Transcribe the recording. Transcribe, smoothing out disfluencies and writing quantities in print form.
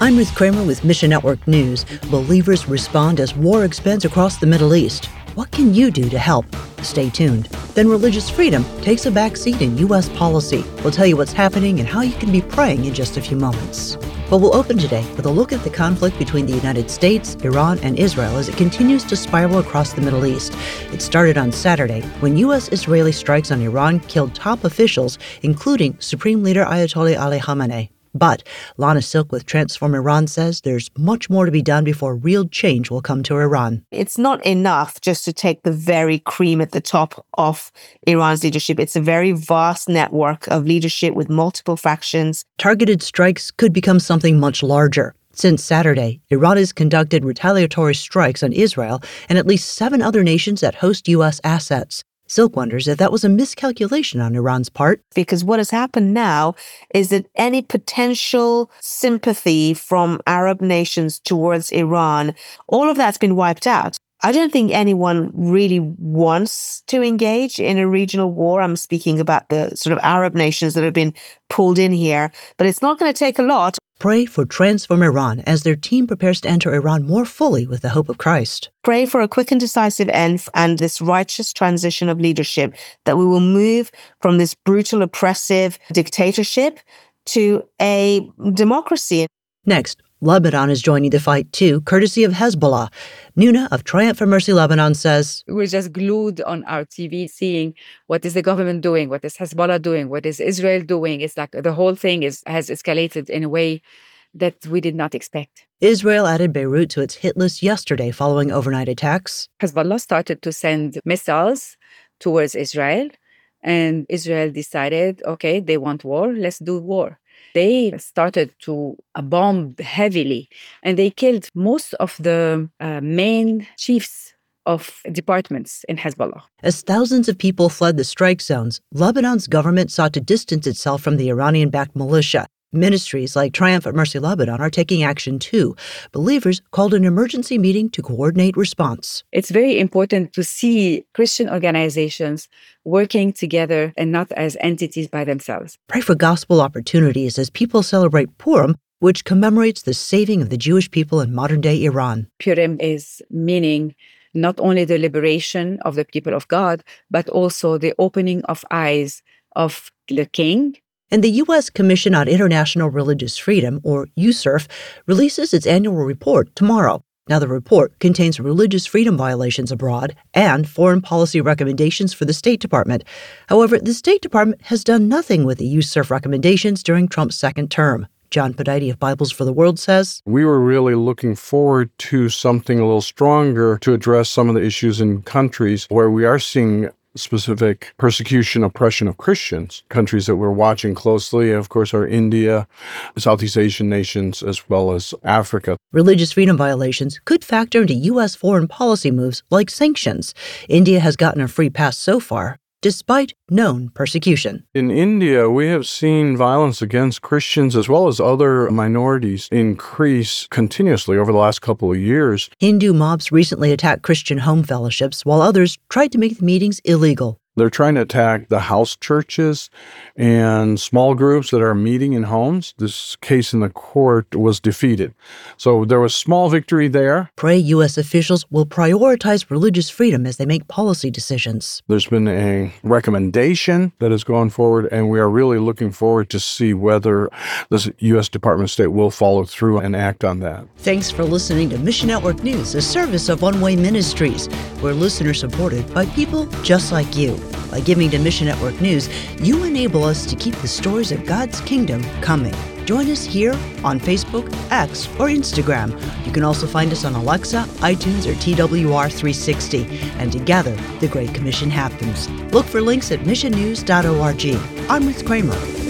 I'm Ruth Kramer with Mission Network News. Believers respond as war expands across the Middle East. What can you do to help? Stay tuned. Then religious freedom takes a back seat in U.S. policy. We'll tell you what's happening and how you can be praying in just a few moments. But we'll open today with a look at the conflict between the United States, Iran, and Israel as it continues to spiral across the Middle East. It started on Saturday when U.S.-Israeli strikes on Iran killed top officials, including Supreme Leader Ayatollah Ali Khamenei. But Lana Silk with Transform Iran says there's much more to be done before real change will come to Iran. It's not enough just to take the very cream at the top of Iran's leadership. It's a very vast network of leadership with multiple factions. Targeted strikes could become something much larger. Since Saturday, Iran has conducted retaliatory strikes on Israel and at least 7 other nations that host U.S. assets. Silk wonders if that was a miscalculation on Iran's part. Because what has happened now is that any potential sympathy from Arab nations towards Iran, all of that's been wiped out. I don't think anyone really wants to engage in a regional war. I'm speaking about the sort of Arab nations that have been pulled in here, but it's not going to take a lot. Pray for Transform Iran as their team prepares to enter Iran more fully with the hope of Christ. Pray for a quick and decisive end and this righteous transition of leadership, that we will move from this brutal, oppressive dictatorship to a democracy. Next, Lebanon is joining the fight too, courtesy of Hezbollah. Nuna of Triumph for Mercy Lebanon says, we're just glued on our TV seeing what is the government doing, what is Hezbollah doing, what is Israel doing. It's like the whole thing has escalated in a way that we did not expect. Israel added Beirut to its hit list yesterday following overnight attacks. Hezbollah started to send missiles towards Israel, and Israel decided, okay, they want war, let's do war. They started to bomb heavily, and they killed most of the main chiefs of departments in Hezbollah. As thousands of people fled the strike zones, Lebanon's government sought to distance itself from the Iranian-backed militia. Ministries like Triumph at Mercy Lebanon are taking action too. Believers called an emergency meeting to coordinate response. It's very important to see Christian organizations working together and not as entities by themselves. Pray for gospel opportunities as people celebrate Purim, which commemorates the saving of the Jewish people in modern-day Iran. Purim is meaning not only the liberation of the people of God, but also the opening of eyes of the king. And the U.S. Commission on International Religious Freedom, or USCIRF, releases its annual report tomorrow. Now, the report contains religious freedom violations abroad and foreign policy recommendations for the State Department. However, the State Department has done nothing with the USCIRF recommendations during Trump's second term. John Podite of Bibles for the World says, we were really looking forward to something a little stronger to address some of the issues in countries where we are seeing specific persecution, oppression of Christians. Countries that we're watching closely, of course, are India, Southeast Asian nations, as well as Africa. Religious freedom violations could factor into U.S. foreign policy moves like sanctions. India has gotten a free pass so far, despite known persecution. In India, we have seen violence against Christians as well as other minorities increase continuously over the last couple of years. Hindu mobs recently attacked Christian home fellowships, while others tried to make the meetings illegal. They're trying to attack the house churches and small groups that are meeting in homes. This case in the court was defeated. So there was small victory there. Pray U.S. officials will prioritize religious freedom as they make policy decisions. There's been a recommendation that has gone forward, and we are really looking forward to see whether the U.S. Department of State will follow through and act on that. Thanks for listening to Mission Network News, a service of One Way Ministries. We're listener-supported by people just like you. By giving to Mission Network News, you enable us to keep the stories of God's kingdom coming. Join us here on Facebook, X, or Instagram. You can also find us on Alexa, iTunes, or TWR360. And together, the Great Commission happens. Look for links at missionnews.org. I'm Ruth Kramer.